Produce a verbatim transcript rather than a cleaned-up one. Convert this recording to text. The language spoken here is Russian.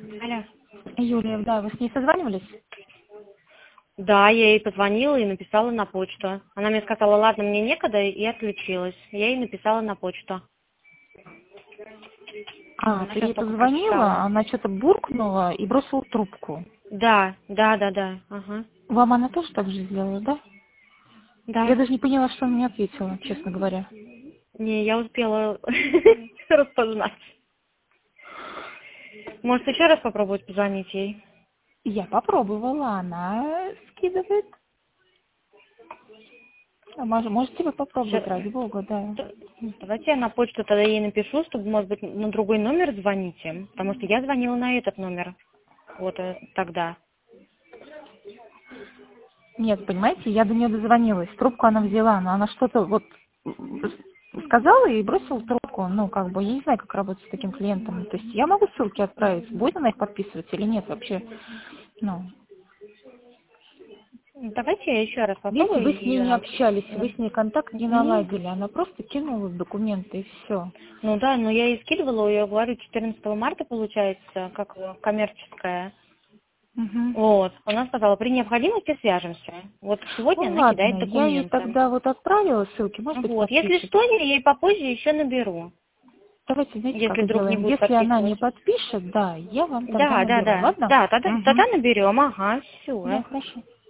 Алло. Юлия, да, вы с ней созванивались? Да, я ей позвонила и написала на почту. Она мне сказала, ладно, мне некогда, и отключилась. Я ей написала на почту. А, Она ты сейчас ей только позвонила, прочитала. она что-то буркнула и бросила трубку. Да, да, да, да. Ага. Вам она тоже так же сделала, да? Я Да. даже не поняла, что она мне ответила, честно говоря. Не, я успела распознать. Может, еще раз попробовать позвонить ей? Я попробовала, она скидывает. А мож- можете вы попробовать, Ща- ради бога, да. Давайте я на почту тогда ей напишу, чтобы, может быть, на другой номер звоните. Потому что я звонила на этот номер. Вот э, тогда. Нет, понимаете, я до нее дозвонилась, трубку она взяла, но она что-то вот м, сказала и бросила трубку. Ну, как бы, я не знаю, как работать с таким клиентом. То есть я могу ссылки отправить, будет она их подписывать или нет вообще. Ну, Давайте я еще раз видите, попробую вы с ней ее не на... общались, вы на- с ней контакт не Не, наладили, она просто кинула документы и все. ну да, но я ей скидывала, я говорю, четырнадцатого марта получается, как э, коммерческая. Угу. Вот. Она сказала, при необходимости свяжемся. Вот сегодня Ну она кидает ладно, я ей документы. тогда вот отправила ссылки, может быть, Вот. Если подпишет. что, я ей попозже еще наберу. Давайте, знаете, Если как вдруг не сделаем? будет Если она не подписывать. подпишет, да, я вам тогда Да, да, наберу, да. ладно? Да, тогда, тогда Угу. наберем, ага, Да, все. хорошо.